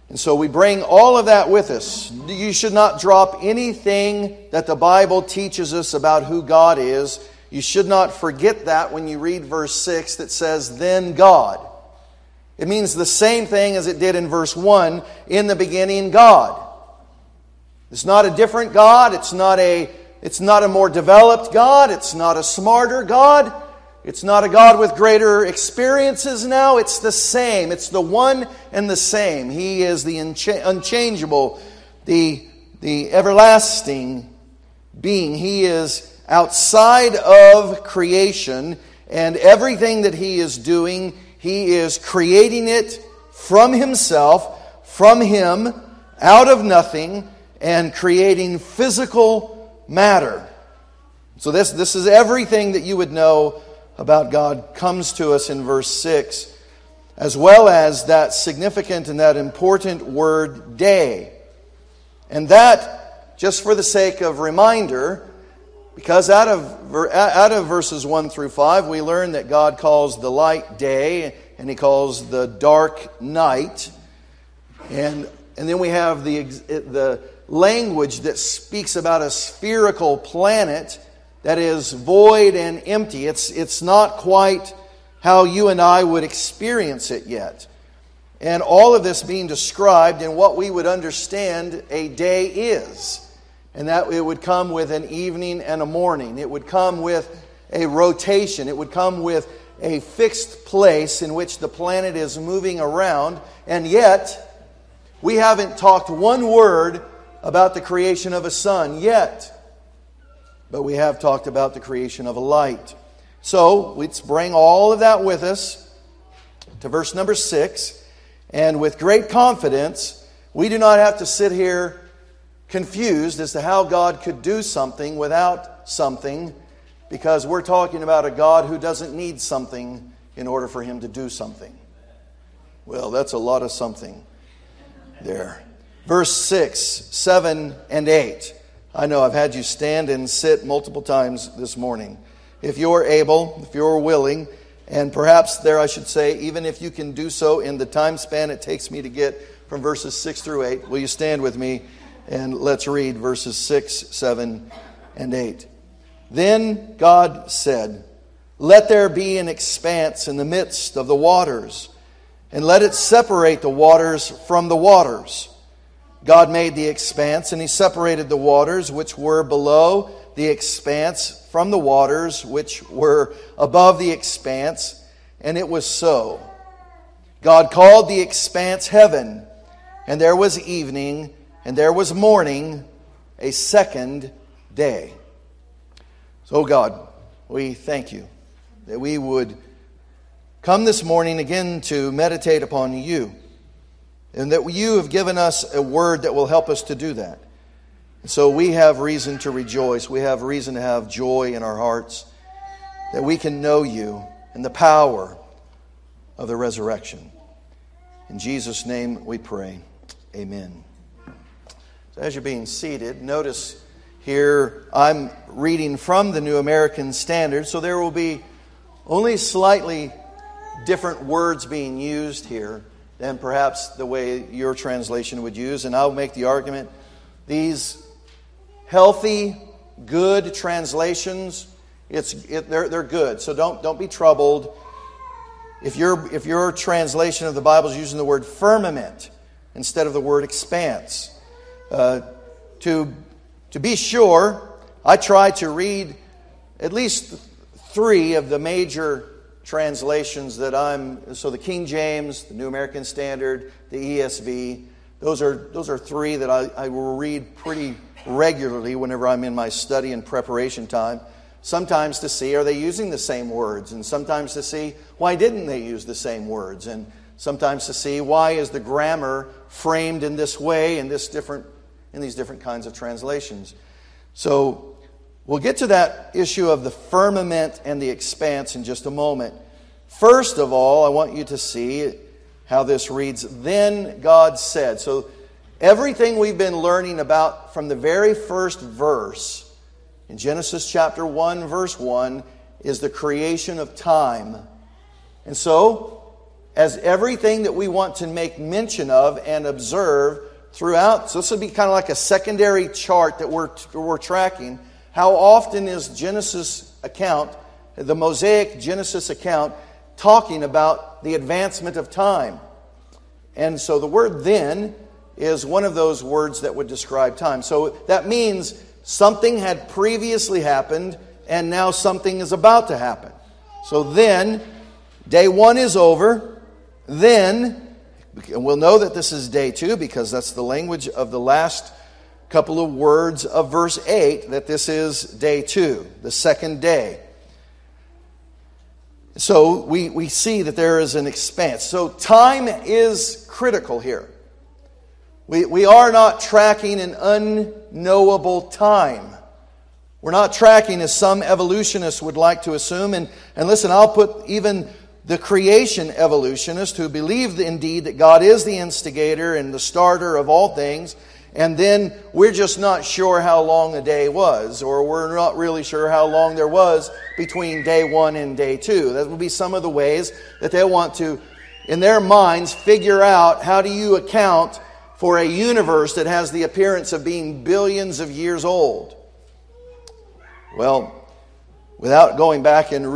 And so we bring all of that with us. You should not drop anything that the Bible teaches us about who God is. You should not forget that when you read verse 6 that says, "Then God." It means the same thing as it did in verse 1, "In the beginning, God." It's not a different God. It's not a more developed God. It's not a smarter God. It's not a God with greater experiences now. It's the same. It's the one and the same. He is the unchangeable, the everlasting being. He is outside of creation, and everything that He is doing, He is creating it from Himself, from Him, out of nothing, and creating physical matter. So this is everything that you would know about God comes to us in verse 6, as well as that significant and that important word, day. And that, just for the sake of reminder, because out of verses 1 through 5, we learn that God calls the light day, and He calls the dark night. And then we have the language that speaks about a spherical planet that is void and empty. It's not quite how you and I would experience it yet. And all of this being described in what we would understand a day is. And that it would come with an evening and a morning. It would come with a rotation. It would come with a fixed place in which the planet is moving around. And yet, we haven't talked one word about the creation of a sun yet. But we have talked about the creation of a light. So, let's bring all of that with us to verse number 6. And with great confidence, we do not have to sit here confused as to how God could do something without something, because we're talking about a God who doesn't need something in order for Him to do something. Well, that's a lot of something there. Verse 6, 7, and 8. I know I've had you stand and sit multiple times this morning. If you're able, if you're willing, and perhaps there I should say, even if you can do so in the time span it takes me to get from verses 6 through 8, will you stand with me and let's read verses 6, 7, and 8. Then God said, "Let there be an expanse in the midst of the waters, and let it separate the waters from the waters." God made the expanse, and He separated the waters which were below the expanse from the waters which were above the expanse, and it was so. God called the expanse heaven, and there was evening, and there was morning, a second day. So God, we thank You that we would come this morning again to meditate upon You, and that You have given us a word that will help us to do that. And so we have reason to rejoice. We have reason to have joy in our hearts, that we can know You and the power of the resurrection. In Jesus' name we pray. Amen. So as you're being seated, notice here I'm reading from the New American Standard, so there will be only slightly different words being used here than perhaps the way your translation would use. And I'll make the argument, these healthy, good translations, they're good. So don't be troubled if your translation of the Bible is using the word firmament instead of the word expanse. To be sure, I try to read at least 3 of the major translations so the King James, the New American Standard, the ESV, those are 3 that I will read pretty regularly whenever I'm in my study and preparation time. Sometimes to see, are they using the same words? And sometimes to see, why didn't they use the same words? And sometimes to see, why is the grammar framed in this way in these different kinds of translations? So we'll get to that issue of the firmament and the expanse in just a moment. First of all, I want you to see how this reads, "Then God said." So everything we've been learning about from the very first verse in Genesis chapter 1, verse 1, is the creation of time. And so, as everything that we want to make mention of and observe throughout. So this would be kind of like a secondary chart that we're tracking. How often is Genesis account, the Mosaic Genesis account, talking about the advancement of time? And so the word then is one of those words that would describe time. So that means something had previously happened and now something is about to happen. So then, day 1 is over. Then, and we'll know that this is day 2 because that's the language of the last couple of words of verse 8, that this is day 2, the second day. So we see that there is an expanse. So time is critical here. We are not tracking an unknowable time. We're not tracking as some evolutionists would like to assume. And listen, I'll put even the creation evolutionist who believe indeed that God is the instigator and the starter of all things, and then we're just not sure how long a day was, or we're not really sure how long there was between day 1 and day 2. That would be some of the ways that they want to, in their minds, figure out how do you account for a universe that has the appearance of being billions of years old. Well, without going back and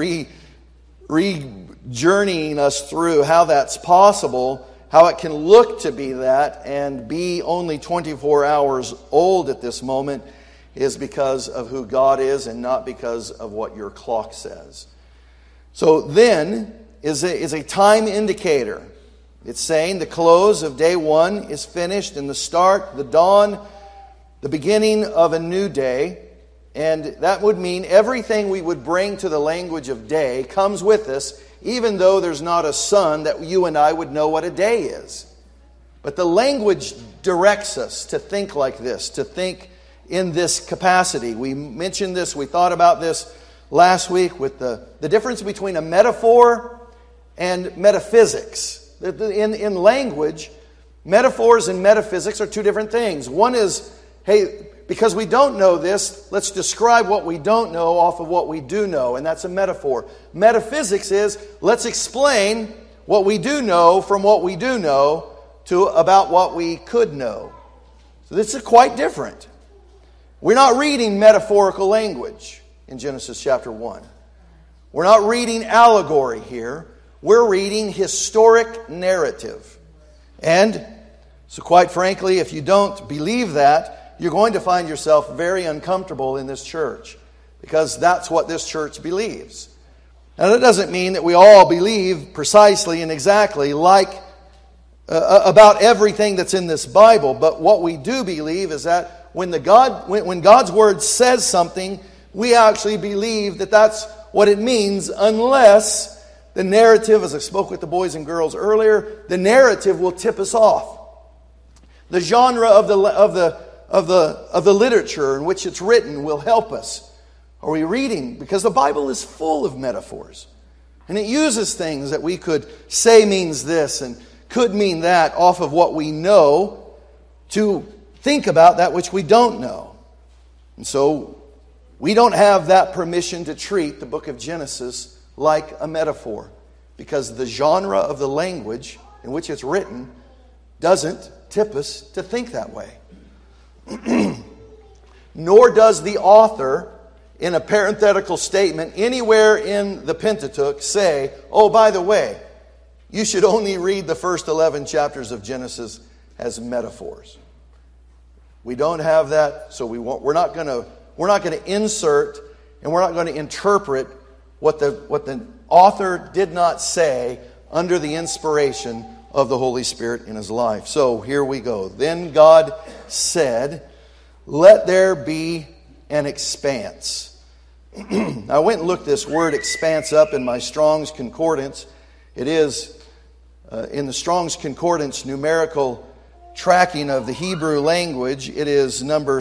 journeying us through how that's possible, how it can look to be that and be only 24 hours old at this moment, is because of who God is and not because of what your clock says. So then is a time indicator. It's saying the close of day 1 is finished and the start, the dawn, the beginning of a new day. And that would mean everything we would bring to the language of day comes with us, even though there's not a sun that you and I would know what a day is. But the language directs us to think like this, to think in this capacity. We mentioned this, we thought about this last week with the difference between a metaphor and metaphysics. In language, metaphors and metaphysics are two different things. One is, hey, because we don't know this, let's describe what we don't know off of what we do know, and that's a metaphor. Metaphysics is, let's explain what we do know from what we do know to about what we could know. So this is quite different. We're not reading metaphorical language in Genesis chapter 1. We're not reading allegory here. We're reading historic narrative. And so quite frankly, if you don't believe that, you're going to find yourself very uncomfortable in this church, because that's what this church believes. Now, that doesn't mean that we all believe precisely and exactly like about everything that's in this Bible, but what we do believe is that when God's Word says something, we actually believe that that's what it means, unless the narrative, as I spoke with the boys and girls earlier, the narrative will tip us off. The genre of the literature in which it's written will help us. Are we reading? Because the Bible is full of metaphors. And it uses things that we could say means this and could mean that off of what we know to think about that which we don't know. And so we don't have that permission to treat the book of Genesis like a metaphor, because the genre of the language in which it's written doesn't tip us to think that way. Nor does the author, in a parenthetical statement anywhere in the Pentateuch, say, oh, by the way, you should only read the first 11 chapters of Genesis as metaphors. We don't have that, so we're not going to insert and we're not going to interpret what the author did not say under the inspiration of the Holy Spirit in his life. So here we go. Then God said, let there be an expanse. I went and looked this word expanse up in my Strong's Concordance. It is in the Strong's Concordance numerical tracking of the Hebrew language. It is number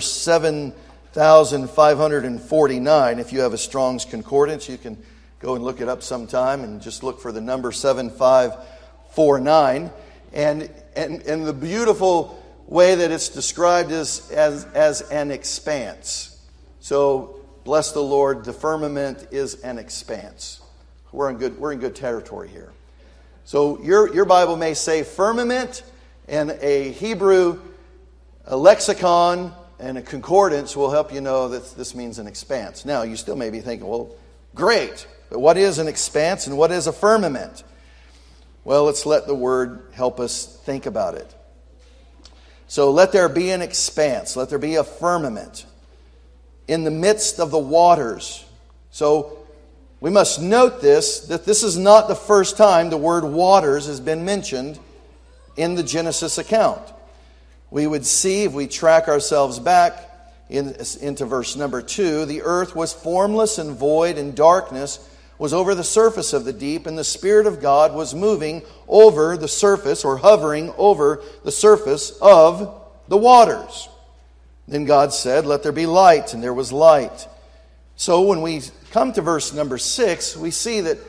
7,549. If you have a Strong's Concordance, you can go and look it up sometime and just look for the number 7549. And the beautiful way that it's described is as an expanse. So bless the Lord, the firmament is an expanse. We're in good territory here. So your Bible may say firmament, and a Hebrew lexicon and a concordance will help you know that this means an expanse. Now, you still may be thinking, well, great, but what is an expanse and what is a firmament? Well, let's let the word help us think about it. So let there be an expanse, let there be a firmament in the midst of the waters. So we must note that this is not the first time the word waters has been mentioned in the Genesis account. We would see, if we track ourselves back into verse number 2, the earth was formless and void, and darkness was over the surface of the deep, and the Spirit of God was moving over the surface, or hovering over the surface of the waters. Then God said, let there be light, and there was light. So when we come to verse number 6, we see that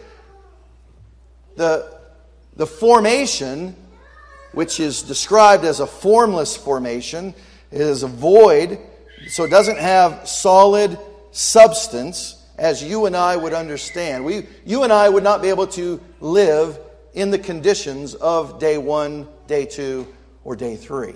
the formation, which is described as a formless formation, is a void, so it doesn't have solid substance as you and I would understand. You and I would not be able to live in the conditions of day 1, day 2, or day 3.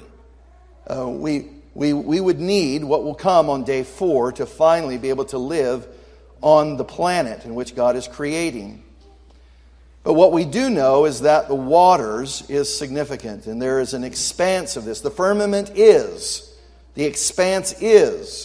We would need what will come on day 4 to finally be able to live on the planet in which God is creating. But what we do know is that the waters is significant, and there is an expanse of this. The firmament is, the expanse is,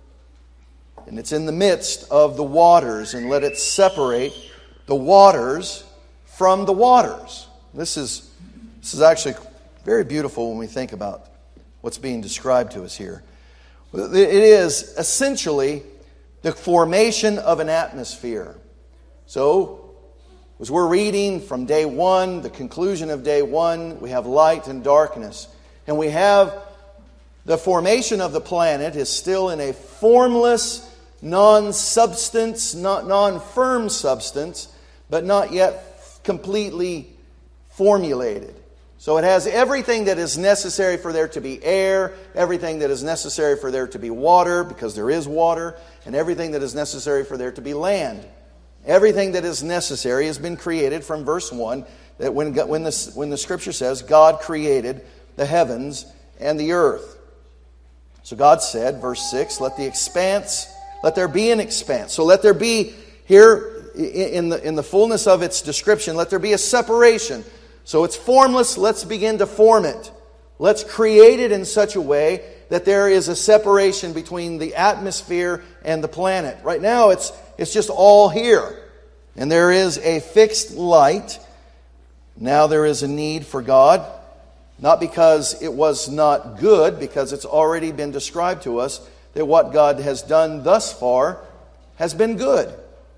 and it's in the midst of the waters, and let it separate the waters from the waters. This is actually very beautiful when we think about what's being described to us here. It is essentially the formation of an atmosphere. So, as we're reading from day 1, the conclusion of day 1, we have light and darkness. And we have the formation of the planet is still in a formless, non-substance, non-firm substance, but not yet completely formulated. So it has everything that is necessary for there to be air, everything that is necessary for there to be water, because there is water, and everything that is necessary for there to be land. Everything that is necessary has been created from verse 1, that when the Scripture says God created the heavens and the earth. So God said, verse 6, let there be an expanse. So let there be, here in the fullness of its description, let there be a separation. So it's formless, let's begin to form it. Let's create it in such a way that there is a separation between the atmosphere and the planet. Right now it's just all here. And there is a fixed light. Now there is a need for God. Not because it was not good, because it's already been described to us that what God has done thus far has been good.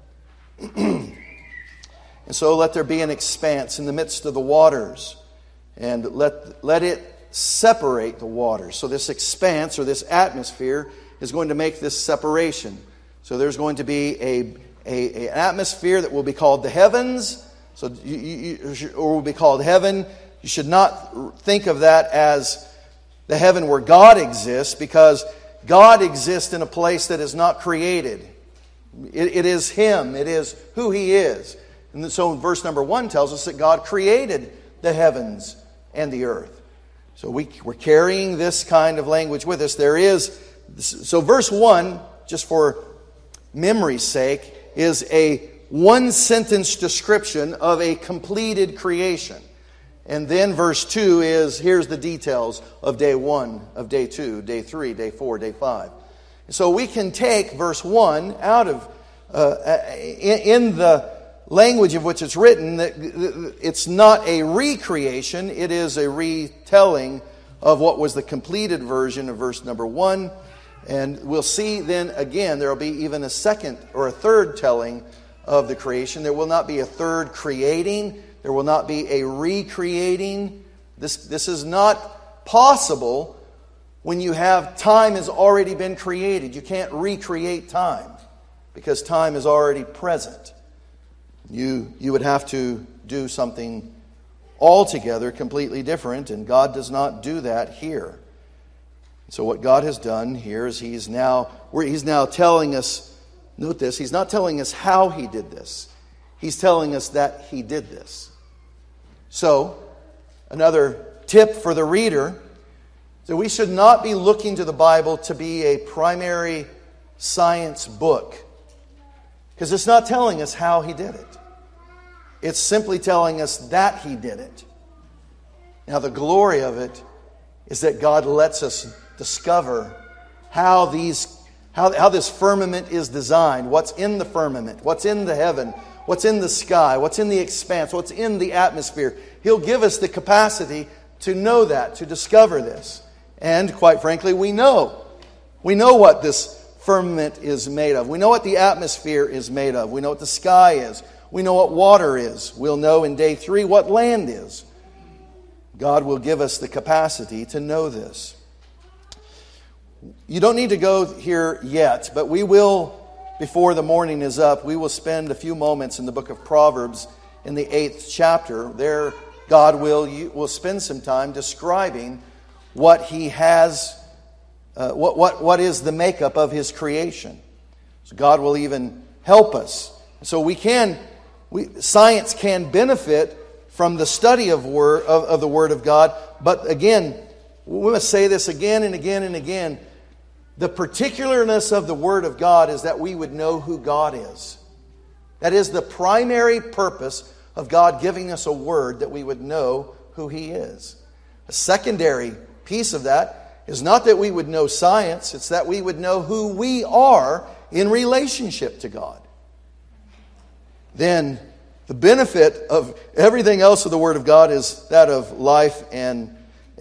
And so let there be an expanse in the midst of the waters, and let it separate the waters. So this expanse, or this atmosphere, is going to make this separation. So there's going to be an atmosphere that will be called the heavens, or will be called heaven. You should not think of that as the heaven where God exists, because God exists in a place that is not created. It is Him. It is who He is. And so verse number 1 tells us that God created the heavens and the earth. So we're carrying this kind of language with us. So verse 1, just for memory's sake, is a one-sentence description of a completed creation. And then verse 2 is, here's the details of day 1, of day 2, day 3, day 4, day 5. So we can take verse 1 out of, in the language of which it's written, that it's not a recreation, it is a retelling of what was the completed version of verse number 1. And we'll see then again, there will be even a second or a third telling of the creation. There will not be a third creating. There will not be a recreating. This is not possible when you have time has already been created. You can't recreate time because time is already present. You would have to do something altogether completely different, and God does not do that here. So what God has done here is He's now telling us, note this, He's not telling us how He did this. He's telling us that He did this. So, another tip for the reader, that we should not be looking to the Bible to be a primary science book. Because it's not telling us how He did it. It's simply telling us that He did it. Now, the glory of it is that God lets us discover how this firmament is designed, what's in the firmament, what's in the heaven, what's in the sky, what's in the expanse, what's in the atmosphere. He'll give us the capacity to know that, to discover this. And quite frankly, we know. We know what this firmament is made of. We know what the atmosphere is made of. We know what the sky is. We know what water is. We'll know in day 3 what land is. God will give us the capacity to know this. You don't need to go here yet, but we will, before the morning is up, we will spend a few moments in the book of Proverbs in the 8th chapter. There, God will spend some time describing what He has, what is the makeup of His creation. So God will even help us. So science can benefit from the study of the Word of God. But again, we must say this again and again and again. The particularness of the Word of God is that we would know who God is. That is the primary purpose of God giving us a Word, that we would know who He is. A secondary piece of that is not that we would know science, it's that we would know who we are in relationship to God. Then the benefit of everything else of the Word of God is that of life and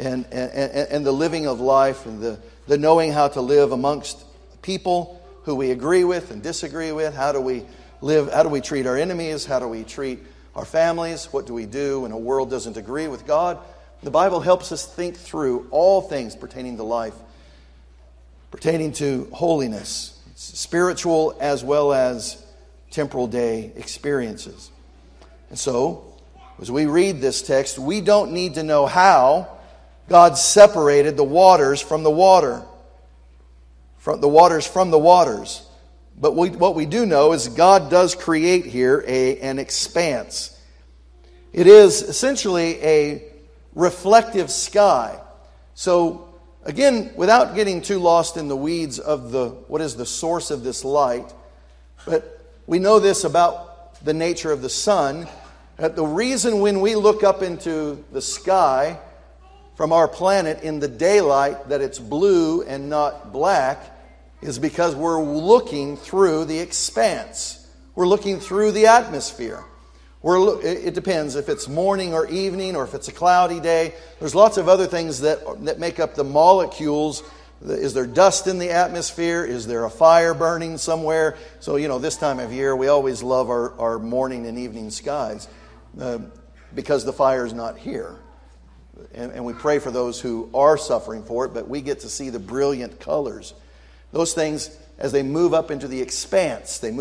the living of life and the knowing how to live amongst people who we agree with and disagree with. How do we live? How do we treat our enemies? How do we treat our families? What do we do when a world doesn't agree with God? The Bible helps us think through all things pertaining to life, pertaining to holiness, spiritual as well as temporal day experiences. And so, as we read this text, we don't need to know how God separated the waters from the water, from the waters. But what we do know is God does create here an expanse. It is essentially a reflective sky. So, again, without getting too lost in the weeds of what is the source of this light, but we know this about the nature of the sun, that the reason when we look up into the sky from our planet in the daylight that it's blue and not black is because we're looking through the expanse. We're looking through the atmosphere. It depends if it's morning or evening or if it's a cloudy day. There's lots of other things that make up the molecules. Is there dust in the atmosphere? Is there a fire burning somewhere? So, this time of year, we always love our morning and evening skies because the fire is not here. And we pray for those who are suffering for it, but we get to see the brilliant colors. Those things, as they move up into the expanse, the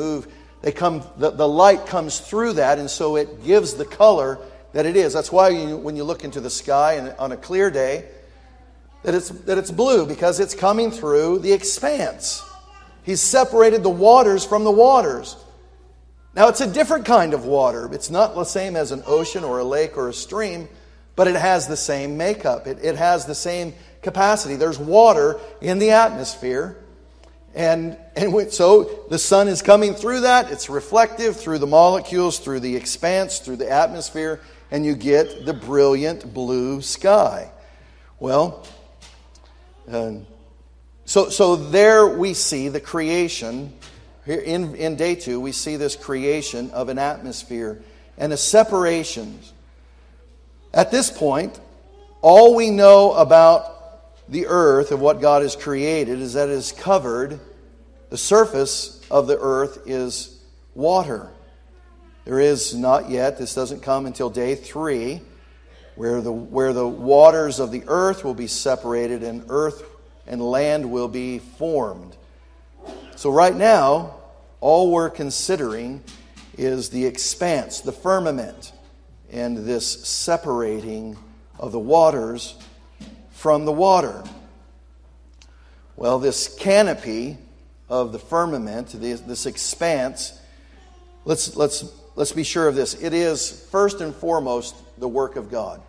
light comes through that, and so it gives the color that it is. That's why when you look into the sky and on a clear day, that it's blue, because it's coming through the expanse. He's separated the waters from the waters. Now, it's a different kind of water. It's not the same as an ocean or a lake or a stream, but it has the same makeup. It has the same capacity. There's water in the atmosphere. And so the sun is coming through that. It's reflective through the molecules, through the expanse, through the atmosphere, and you get the brilliant blue sky. Well, so there we see the creation. Here in day 2, we see this creation of an atmosphere and a separation. At this point, all we know about the earth, of what God has created, is that it is covered. The surface of the earth is water. There is not yet, this doesn't come until day 3, where the waters of the earth will be separated and earth and land will be formed. So right now, all we're considering is the expanse, the firmament, and this separating of the waters from the water. Well, this canopy of the firmament, this expanse, let's let's be sure of this. It is first and foremost the work of God.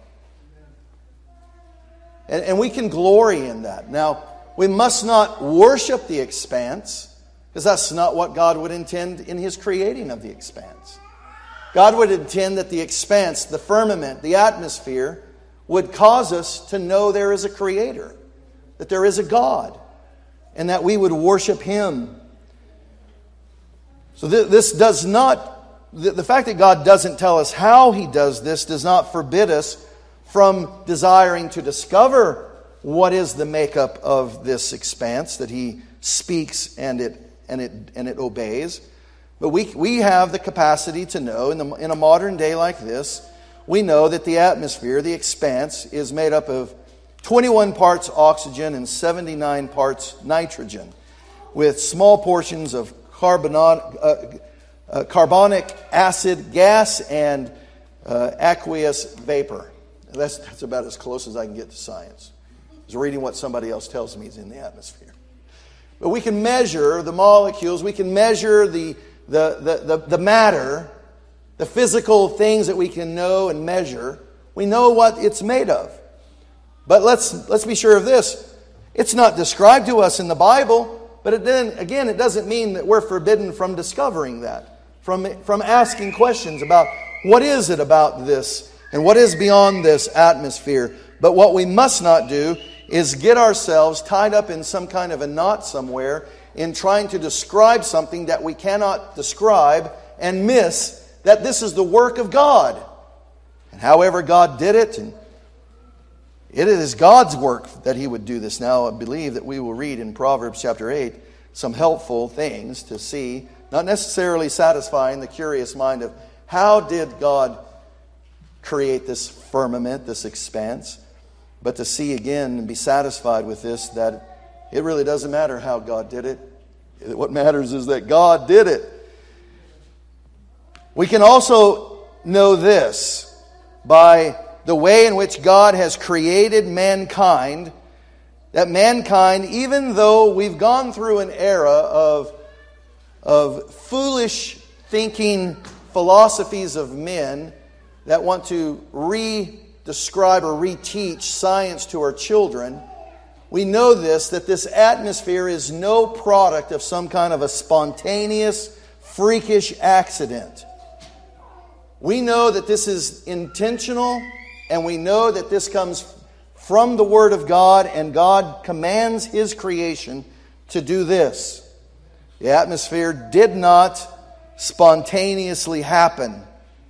And we can glory in that. Now, we must not worship the expanse, because that's not what God would intend in His creating of the expanse. God would intend that the expanse, the firmament, the atmosphere, would cause us to know there is a Creator, that there is a God, and that we would worship Him. So this does not, the fact that God doesn't tell us how He does this does not forbid us from desiring to discover what is the makeup of this expanse that He speaks and it obeys. But we have the capacity to know, in a modern day like this, we know that the atmosphere, the expanse, is made up of 21 parts oxygen and 79 parts nitrogen, with small portions of carbonic acid gas and aqueous vapor. That's about as close as I can get to science. I was reading what somebody else tells me is in the atmosphere. But we can measure the molecules, we can measure the matter, the physical things that we can know and measure. We know what it's made of. But let's be sure of this. It's not described to us in the Bible, but it doesn't mean that we're forbidden from discovering that, from asking questions about what is it about this and what is beyond this atmosphere. But what we must not do is get ourselves tied up in some kind of a knot somewhere in trying to describe something that we cannot describe and miss that this is the work of God. And however God did it, and it is God's work that He would do this. Now I believe that we will read in Proverbs chapter 8 some helpful things to see, not necessarily satisfying the curious mind of how did God create this firmament, this expanse, but to see again and be satisfied with this, that it really doesn't matter how God did it. What matters is that God did it. We can also know this by the way in which God has created mankind, that mankind, even though we've gone through an era of foolish thinking philosophies of men that want to re-describe or re-teach science to our children, we know that this atmosphere is no product of some kind of a spontaneous, freakish accident. We know that this is intentional, and we know that this comes from the Word of God, and God commands His creation to do this. The atmosphere did not spontaneously happen.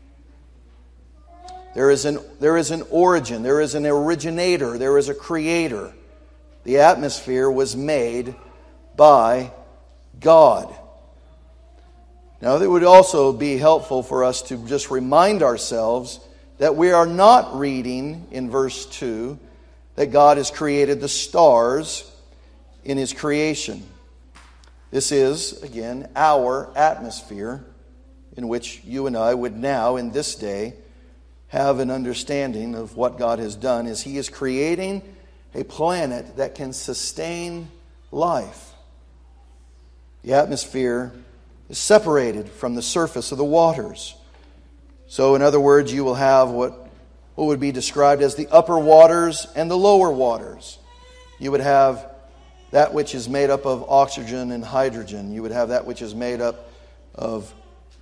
There is an origin, there is an originator, there is a creator. The atmosphere was made by God. Now, it would also be helpful for us to just remind ourselves that we are not reading in verse 2 that God has created the stars in His creation. This is, again, our atmosphere in which you and I would now, in this day, have an understanding of what God has done, is He is creating a planet that can sustain life. The atmosphere is separated from the surface of the waters. So, in other words, you will have what would be described as the upper waters and the lower waters. You would have that which is made up of oxygen and hydrogen. You would have that which is made up of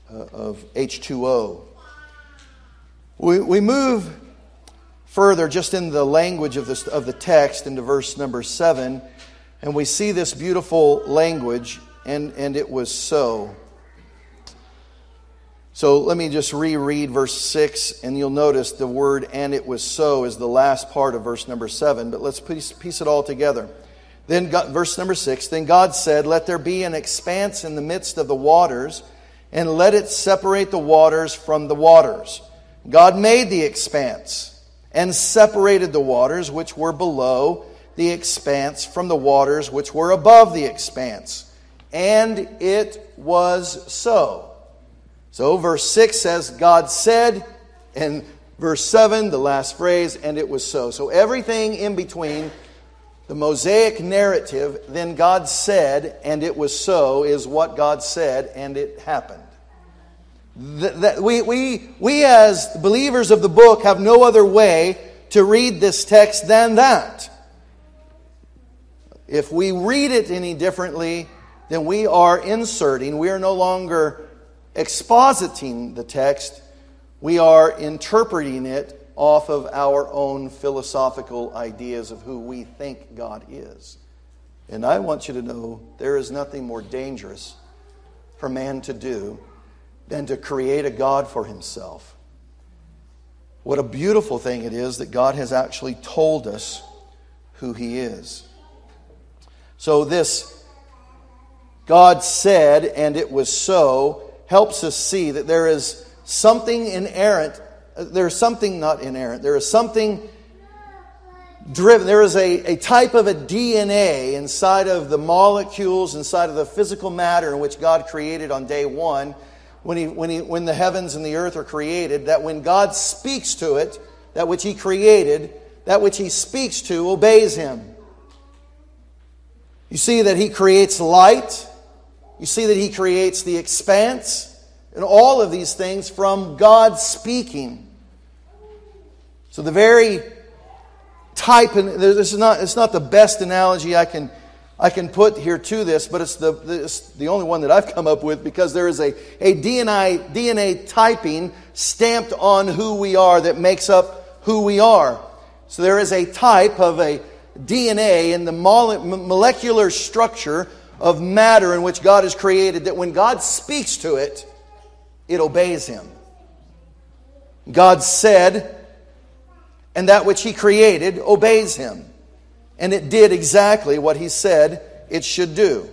H2O. We move further just in the language of the text into verse number 7, and we see this beautiful language, and it was so. So let me just reread verse 6, and you'll notice the word "and it was so" is the last part of verse number 7, but let's piece it all together. Then verse number 6, then God said, "Let there be an expanse in the midst of the waters, and let it separate the waters from the waters." God made the expanse and separated the waters which were below the expanse from the waters which were above the expanse. And it was so. So verse 6 says, God said, and verse 7, the last phrase, and it was so. So everything in between the Mosaic narrative, then God said, and it was so, is what God said, and it happened. That we as believers of the book have no other way to read this text than that. If we read it any differently, then we are inserting, we are no longer expositing the text, we are interpreting it off of our own philosophical ideas of who we think God is. And I want you to know there is nothing more dangerous for man to do than to create a God for himself. What a beautiful thing it is that God has actually told us who He is. So this God said, and it was so, helps us see that there is something inerrant. There is something not inerrant. There is something driven. There is a type of a DNA inside of the molecules, inside of the physical matter in which God created on day one, when the heavens and the earth are created, that when God speaks to it, that which He created, that which He speaks to obeys Him. You see that He creates light. You see that He creates the expanse. And all of these things from God speaking. So the very type, and it's not the best analogy I can put here to this, but it's the only one that I've come up with, because there is a DNA typing stamped on who we are that makes up who we are. So there is a type of a DNA in the molecular structure of matter in which God has created, that when God speaks to it, it obeys Him. God said, and that which He created obeys Him. And it did exactly what He said it should do.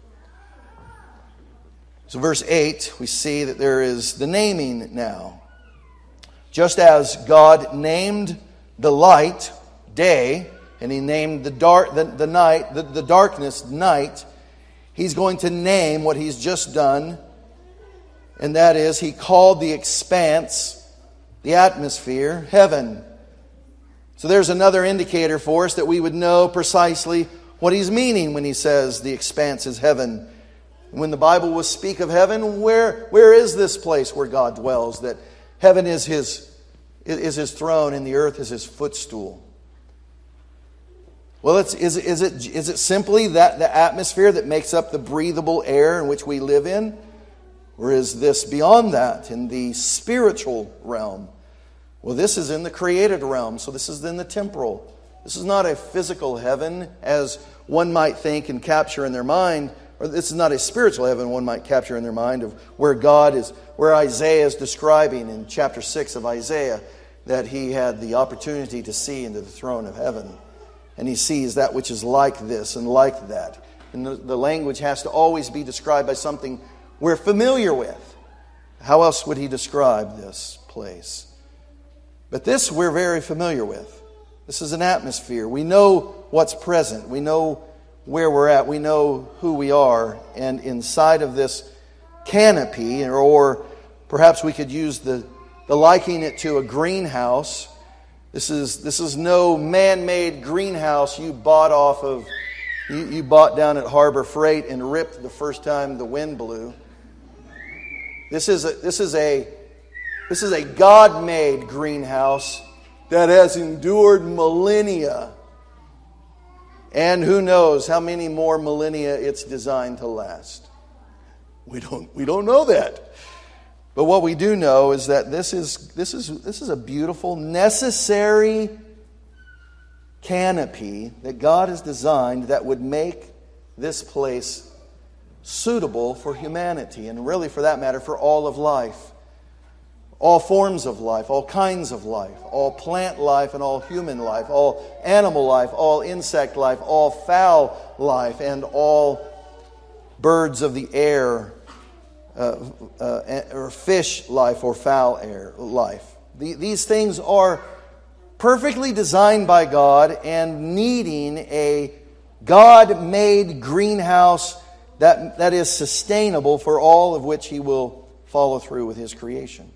So verse 8, we see that there is the naming now. Just as God named the light day, and He named the darkness night, He's going to name what He's just done. And that is, He called the expanse, the atmosphere, heaven. So there's another indicator for us that we would know precisely what He's meaning when He says the expanse is heaven. When the Bible will speak of heaven, where is this place where God dwells? That heaven is His throne and the earth is His footstool. Well, is it simply that the atmosphere that makes up the breathable air in which we live in? Or is this beyond that, in the spiritual realm? Well, this is in the created realm, so this is in the temporal. This is not a physical heaven, as one might think and capture in their mind, or this is not a spiritual heaven one might capture in their mind of where God is, where Isaiah is describing in chapter 6 of Isaiah, that he had the opportunity to see into the throne of heaven. And he sees that which is like this and like that. And the language has to always be described by something we're familiar with. How else would he describe this place? But this we're very familiar with. This is an atmosphere. We know what's present. We know where we're at. We know who we are. And inside of this canopy, or perhaps we could use the liking it to a greenhouse. This is no man-made greenhouse you bought off of, you bought down at Harbor Freight and ripped the first time the wind blew. This is a God-made greenhouse that has endured millennia. And who knows how many more millennia it's designed to last. We don't know that. But what we do know is that this is a beautiful, necessary canopy that God has designed that would make this place suitable for humanity, and really, for that matter, for all of life. All forms of life, all kinds of life, all plant life and all human life, all animal life, all insect life, all fowl life, and all birds of the air, or fish life, or foul air life. These things are perfectly designed by God and needing a God-made greenhouse that is sustainable for all of which He will follow through with His creation.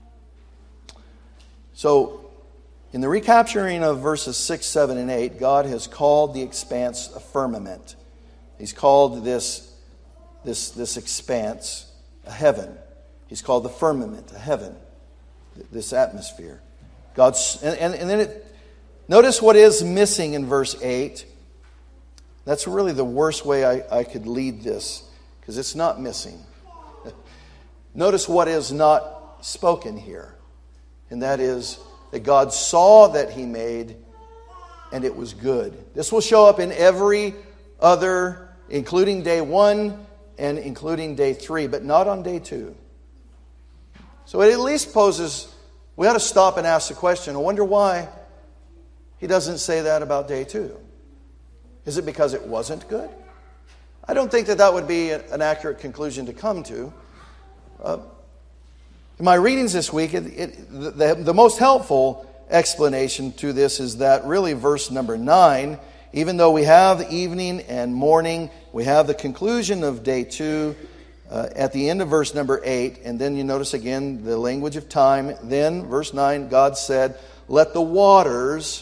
So, in the recapturing of verses 6, 7, and 8, God has called the expanse a firmament. He's called this expanse a heaven. He's called the firmament, the heaven, this atmosphere. God's and then notice what is missing in verse 8. That's really the worst way I could lead this, because it's not missing. Notice what is not spoken here, and that is that God saw that He made, and it was good. This will show up in every other, including day 1 and including day 3, but not on day 2. So it at least poses, we ought to stop and ask the question, I wonder why He doesn't say that about day 2. Is it because it wasn't good? I don't think that would be an accurate conclusion to come to. In my readings this week, the most helpful explanation to this is that really verse number 9, even though we have evening and morning, we have the conclusion of day 2 at the end of verse number 8, and then you notice again the language of time. Then, verse 9, God said, "Let the waters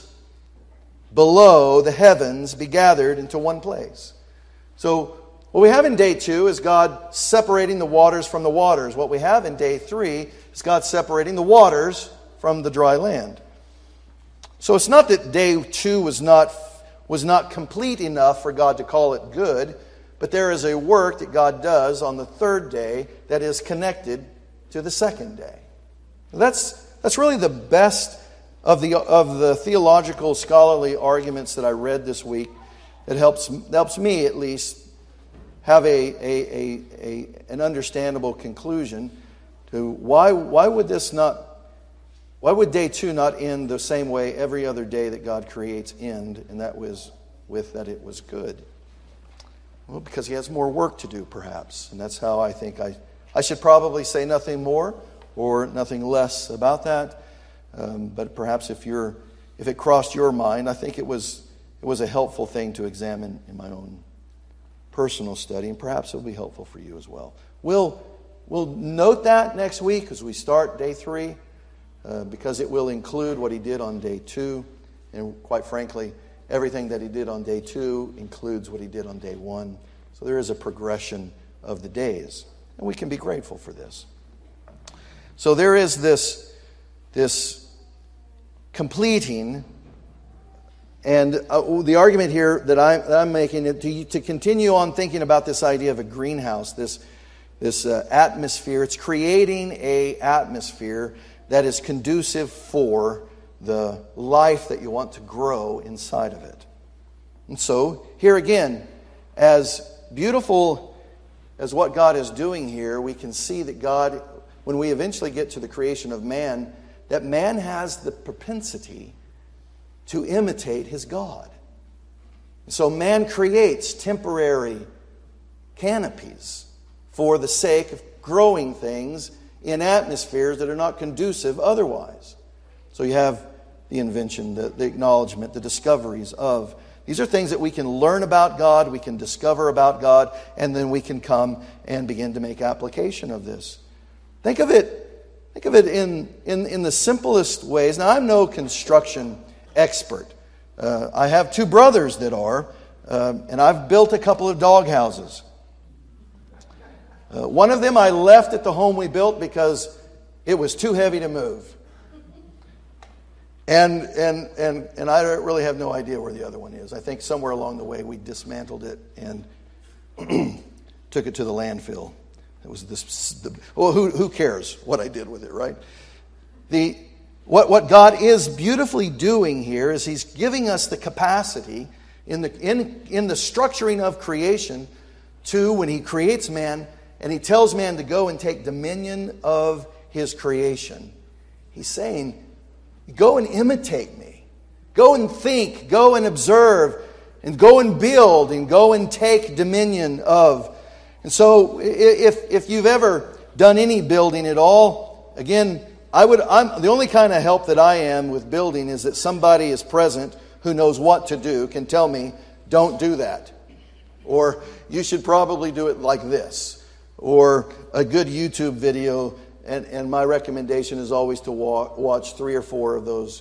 below the heavens be gathered into one place." So what we have in day 2 is God separating the waters from the waters. What we have in day 3 is God separating the waters from the dry land. So it's not that day 2 was not complete enough for God to call it good, but there is a work that God does on the third day that is connected to the second day. That's really the best of the theological scholarly arguments that I read this week. It helps me at least have an understandable conclusion to why would day 2 not end the same way every other day that God creates end, and that was with that it was good. Well, because He has more work to do, perhaps, and that's how I think I should probably say nothing more or nothing less about that. But perhaps if it crossed your mind, I think it was a helpful thing to examine in my own personal study, and perhaps it'll be helpful for you as well. We'll note that next week as we start day 3, because it will include what He did on day 2, and quite frankly, everything that He did on day 2 includes what He did on day 1. So there is a progression of the days, and we can be grateful for this. So there is this completing, and the argument here that I'm making to continue on thinking about this idea of a greenhouse, this atmosphere. It's creating a atmosphere that is conducive for the life that you want to grow inside of it. And so here again, as beautiful as what God is doing here, we can see that God, when we eventually get to the creation of man, that man has the propensity to imitate his God. So man creates temporary canopies for the sake of growing things in atmospheres that are not conducive otherwise. So you have the invention, the acknowledgement, the discoveries of. These are things that we can learn about God, we can discover about God, and then we can come and begin to make application of this. Think of it in the simplest ways. Now, I'm no construction expert. I have 2 brothers that are, and I've built a couple of dog houses. One of them I left at the home we built because it was too heavy to move. And I really have no idea where the other one is. I think somewhere along the way we dismantled it and took it to the landfill. It was who cares what I did with it, right? What God is beautifully doing here is He's giving us the capacity in the structuring of creation to, when He creates man and He tells man to go and take dominion of His creation, He's saying, go and imitate me. Go and think, go and observe, and go and build, and go and take dominion of. And so if you've ever done any building at all, again, I'm the only kind of help that I am with building is that somebody is present who knows what to do, can tell me, don't do that. Or you should probably do it like this. Or a good YouTube video, and my recommendation is always to watch 3 or 4 of those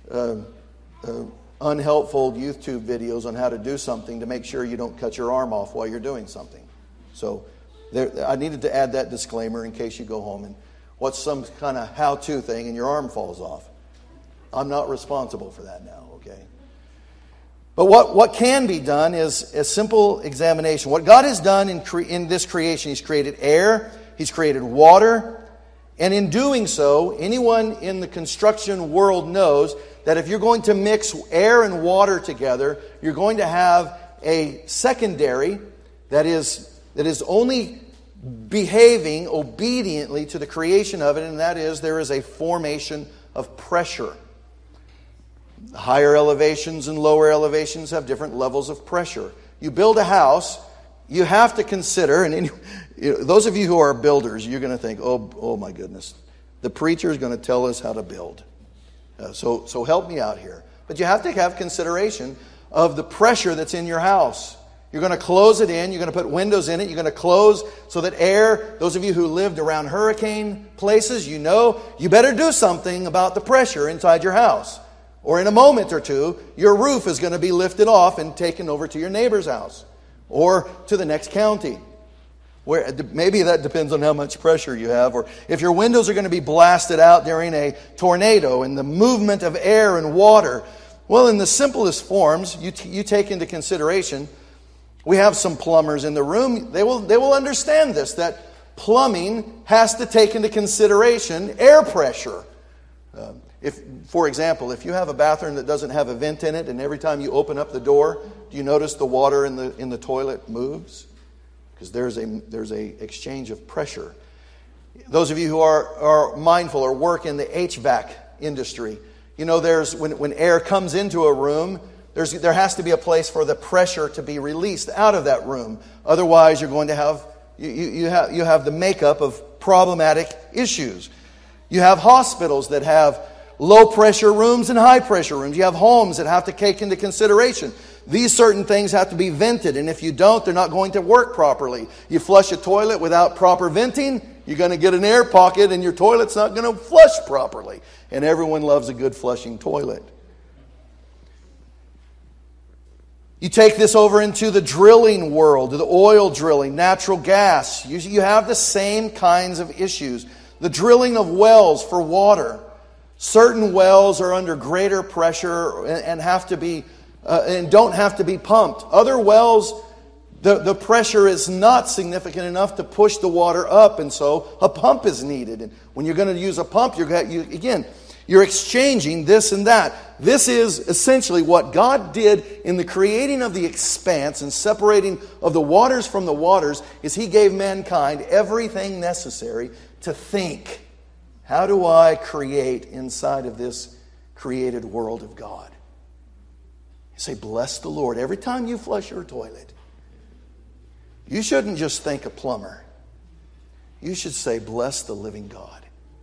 unhelpful YouTube videos on how to do something to make sure you don't cut your arm off while you're doing something. So I needed to add that disclaimer in case you go home and watch some kind of how-to thing and your arm falls off. I'm not responsible for that now, okay? But what can be done is a simple examination. What God has done in this creation, He's created air, He's created water, and in doing so, anyone in the construction world knows that if you're going to mix air and water together, you're going to have a secondary that is only behaving obediently to the creation of it, and that is there is a formation of pressure. Higher elevations and lower elevations have different levels of pressure. You build a house, you have to consider, and those of you who are builders, you're going to think, oh my goodness, the preacher is going to tell us how to build. So help me out here. But you have to have consideration of the pressure that's in your house. You're going to close it in. You're going to put windows in it. You're going to close so that air, those of you who lived around hurricane places, you know you better do something about the pressure inside your house. Or in a moment or two, your roof is going to be lifted off and taken over to your neighbor's house or to the next county. Where maybe that depends on how much pressure you have. Or if your windows are going to be blasted out during a tornado and the movement of air and water. Well, in the simplest forms, you take into consideration, we have some plumbers in the room. They will understand this, that plumbing has to take into consideration air pressure. For example, if you have a bathroom that doesn't have a vent in it, and every time you open up the door, do you notice the water in the toilet moves? Because there's a exchange of pressure. Those of you who are mindful or work in the HVAC industry, you know there's when air comes into a room, there has to be a place for the pressure to be released out of that room. Otherwise, you're going to have you have the makeup of problematic issues. You have hospitals that have low pressure rooms and high pressure rooms. You have homes that have to take into consideration these certain things have to be vented, and if you don't, they're not going to work properly. You flush a toilet without proper venting, you're going to get an air pocket and your toilet's not going to flush properly. And everyone loves a good flushing toilet. You take this over into the drilling world, the oil drilling, natural gas. You have the same kinds of issues. The drilling of wells for water. Certain wells are under greater pressure and have to be and don't have to be pumped. Other wells, the pressure is not significant enough to push the water up, and so a pump is needed. And when you're going to use a pump, you're exchanging this and that. This is essentially what God did in the creating of the expanse and separating of the waters from the waters, is He gave mankind everything necessary to think. How do I create inside of this created world of God? You say, bless the Lord. Every time you flush your toilet, you shouldn't just think a plumber. You should say, bless the living God.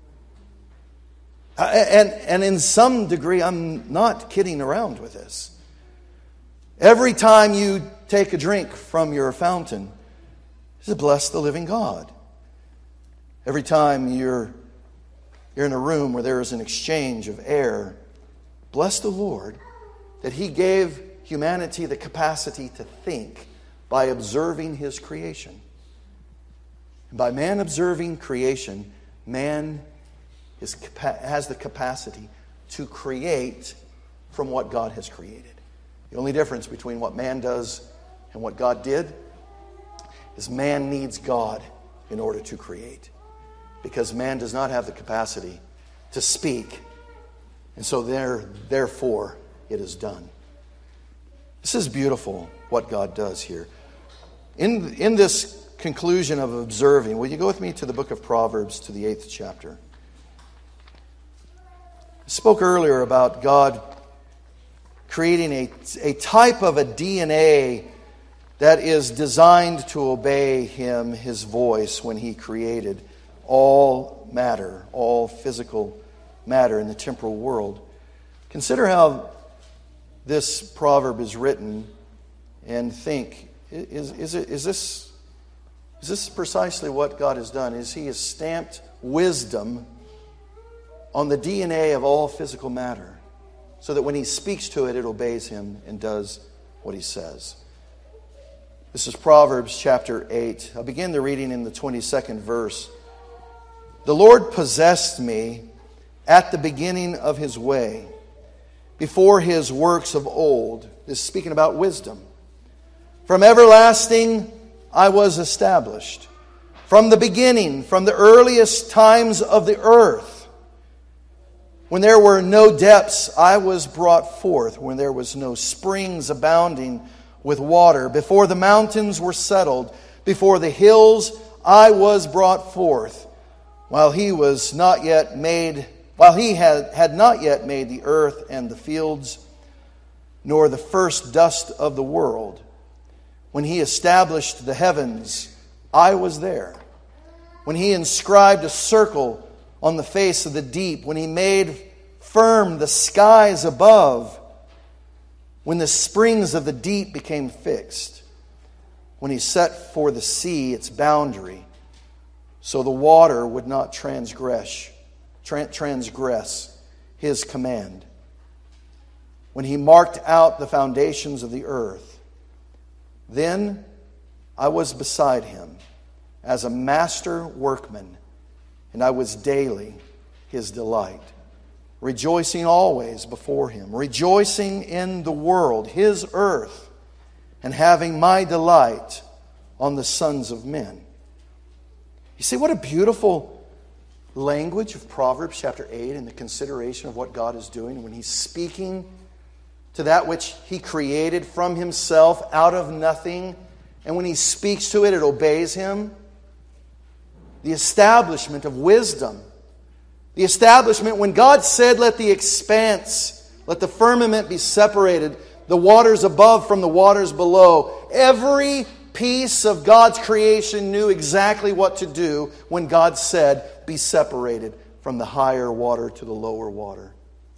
And in some degree, I'm not kidding around with this. Every time you take a drink from your fountain, you say, bless the living God. Every time you're in a room where there is an exchange of air, bless the Lord that He gave humanity the capacity to think by observing His creation. And by man observing creation, man has the capacity to create from what God has created. The only difference between what man does and what God did is man needs God in order to create. Because man does not have the capacity to speak. And so therefore it is done. This is beautiful what God does here. In this conclusion of observing, will you go with me to the book of Proverbs, to the 8th chapter? I spoke earlier about God creating a type of a DNA that is designed to obey Him, His voice, when He created all matter, all physical matter in the temporal world. Consider how this proverb is written and think, is this precisely what God has done? Is He has stamped wisdom on the DNA of all physical matter so that when He speaks to it, it obeys Him and does what He says. This is Proverbs chapter 8. I'll begin the reading in the 22nd verse. The Lord possessed me at the beginning of His way, before His works of old. This is speaking about wisdom. From everlasting I was established. From the beginning, from the earliest times of the earth. When there were no depths, I was brought forth. When there was no springs abounding with water. Before the mountains were settled, before the hills I was brought forth. While He had not yet made the earth and the fields, nor the first dust of the world. When He established the heavens, I was there. When He inscribed a circle on the face of the deep, when He made firm the skies above, when the springs of the deep became fixed, when He set for the sea its boundary, so the water would not transgress His command. When He marked out the foundations of the earth, then I was beside Him as a master workman, and I was daily His delight, rejoicing always before Him, rejoicing in the world, His earth, and having my delight on the sons of men. You see what a beautiful language of Proverbs chapter 8 and the consideration of what God is doing when He's speaking to that which He created from Himself out of nothing. And when He speaks to it, it obeys Him. The establishment of wisdom. The establishment when God said, let the expanse, let the firmament be separated, the waters above from the waters below. Every piece of God's creation knew exactly what to do when God said, be separated from the higher water to the lower water.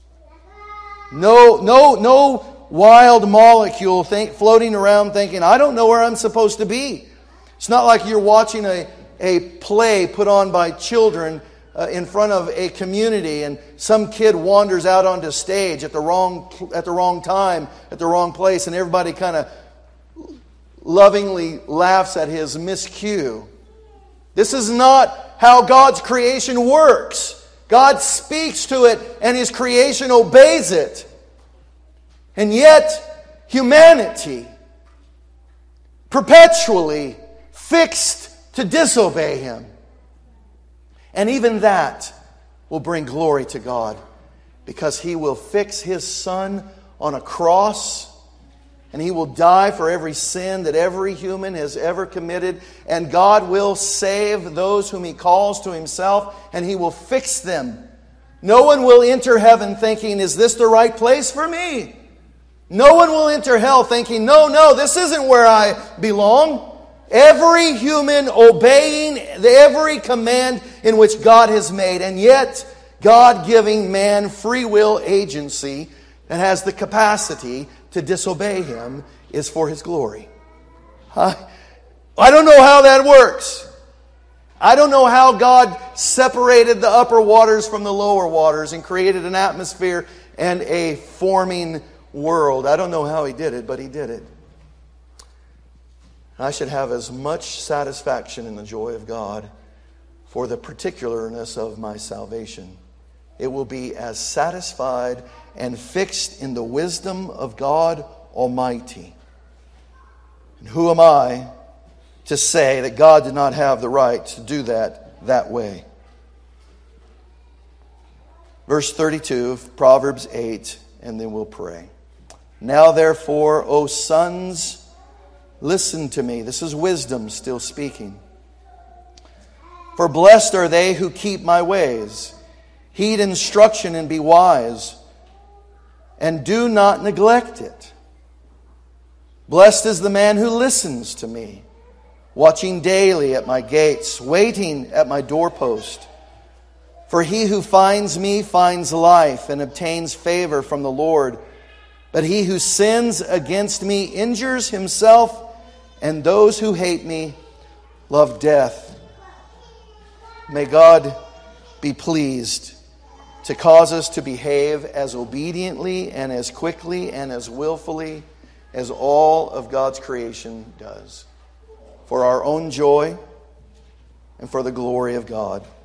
No wild molecule floating around thinking, I don't know where I'm supposed to be. It's not like you're watching a play put on by children in front of a community and some kid wanders out onto stage at the wrong time, at the wrong place, and everybody kind of lovingly laughs at his miscue. This is not how God's creation works. God speaks to it and His creation obeys it. And yet, humanity perpetually fixed to disobey Him. And even that will bring glory to God, because He will fix His Son on a cross, and He will die for every sin that every human has ever committed, and God will save those whom He calls to Himself, and He will fix them. No one will enter heaven thinking, is this the right place for me? No one will enter hell thinking, no, this isn't where I belong. Every human obeying every command in which God has made, and yet God giving man free will agency that has the capacity to disobey Him is for His glory. I don't know how that works. I don't know how God separated the upper waters from the lower waters and created an atmosphere and a forming world. I don't know how He did it, but He did it. I should have as much satisfaction in the joy of God for the particularness of my salvation. It will be as satisfied and fixed in the wisdom of God Almighty. And who am I to say that God did not have the right to do that way? Verse 32 of Proverbs 8, and then we'll pray. Now therefore, O sons, listen to me. This is wisdom still speaking. For blessed are they who keep my ways. Heed instruction and be wise, and do not neglect it. Blessed is the man who listens to me, watching daily at my gates, waiting at my doorpost. For he who finds me finds life and obtains favor from the Lord. But he who sins against me injures himself, and those who hate me love death. May God be pleased to cause us to behave as obediently and as quickly and as willfully as all of God's creation does. for our own joy and for the glory of God.